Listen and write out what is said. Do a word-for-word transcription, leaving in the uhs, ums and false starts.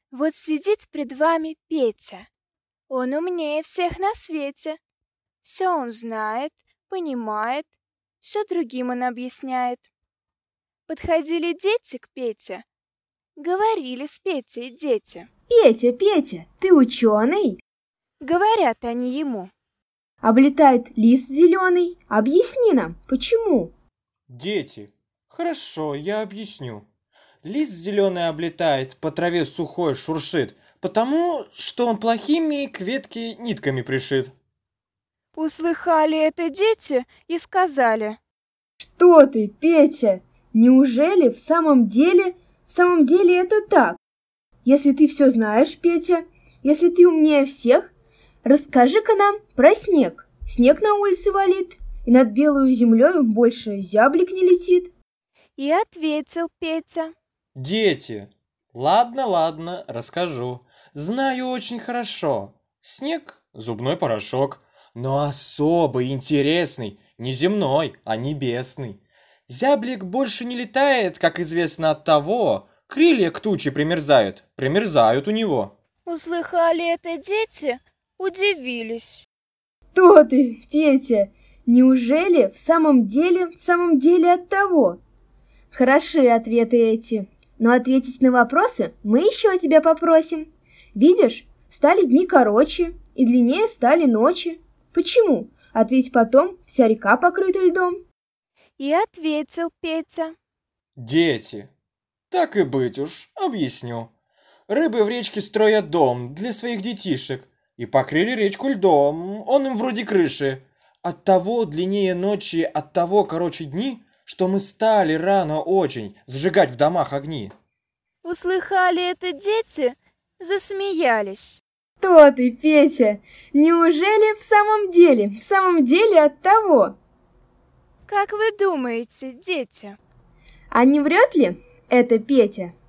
Вот сидит пред вами Петя. Он умнее всех на свете. Все он знает, понимает, все другим он объясняет. Подходили дети к Пете, говорили с Петей дети. Петя, Петя, ты ученый? Говорят они ему. Облетает лист зеленый. Объясни нам, почему? Дети, хорошо, я объясню. Лист зеленый облетает, по траве сухой шуршит, потому что он плохими к ветке нитками пришит. Услыхали это дети и сказали. Что ты, Петя? Неужели в самом деле, в самом деле это так? Если ты все знаешь, Петя, если ты умнее всех, расскажи-ка нам про снег. Снег на улице валит, и над белую землей больше зяблик не летит. И ответил Петя. Дети, ладно, ладно, расскажу. Знаю очень хорошо. Снег – зубной порошок, но особый, интересный, не земной, а небесный. Зяблик больше не летает, как известно, от того, крылья к туче примерзают, примерзают у него. Услыхали это дети, удивились. Что ты, Петя? Неужели в самом деле, в самом деле от того? Хороши ответы эти, но ответить на вопросы мы еще тебя попросим. Видишь, стали дни короче, и длиннее стали ночи. Почему? Ответь потом, вся река покрыта льдом. И ответил Петя. Дети, так и быть уж, объясню. Рыбы в речке строят дом для своих детишек и покрыли речку льдом, он им вроде крыши. Оттого длиннее ночи, оттого короче дни, что мы стали рано очень зажигать в домах огни. Услыхали это дети, засмеялись. Что ты, Петя? Неужели в самом деле, в самом деле от того? Как вы думаете, дети? А не врет ли это Петя?